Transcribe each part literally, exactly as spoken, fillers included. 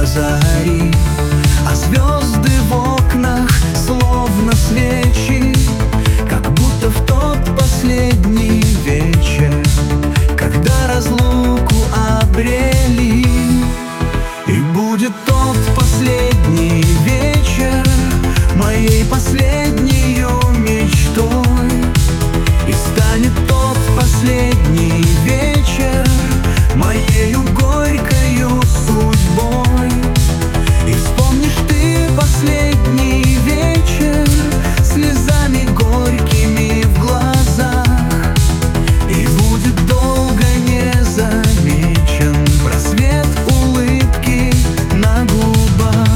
зари, а звезды в окнах словно свечи, как будто в тот последний вечер, когда разлуку обрели. И будет тот последний вечер моей последнею мечтой, и станет тот последний вечер моею горькою судьбой. И вспомнишь ты последний вечер слезами горькими в глазах, и будет долго не замечен просвет улыбки на губах.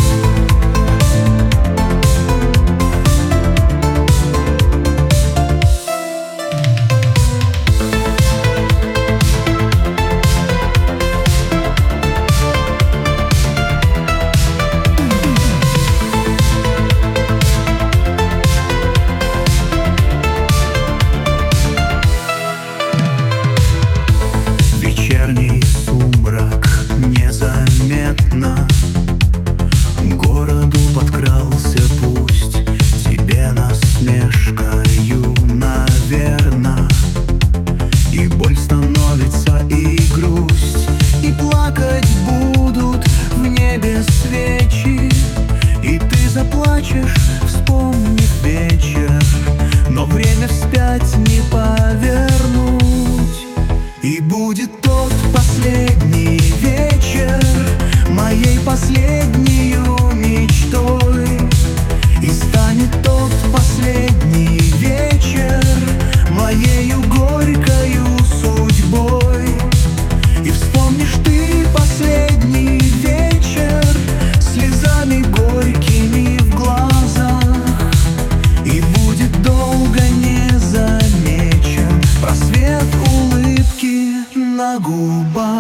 Вечерний сумрак незаметно к городу подкрался, пусть тебе насмешкою, наверно. И боль становится, и грусть, и плакать будут в небе свечи, и ты заплачешь, вспомнив вечер, но время вспять не повернуть. И будет тот последний вечер моей последнею мечтой, и станет тот последний вечер моею горькою судьбой. И вспомнишь ты последний вечер слезами горькими в глазах, и будет долго не замечен просвет улыбки на губах.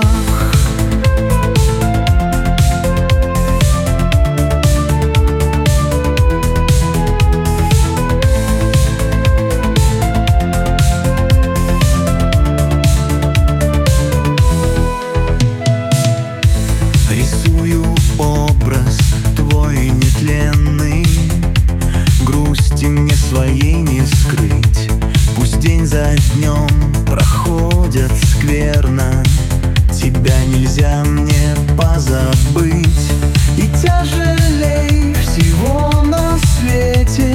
Рисую образ твой нетленный, грусти мне своей не скрыть. Пусть день за днем проходят скверно, тебя нельзя мне позабыть. И тяжелей всего на свете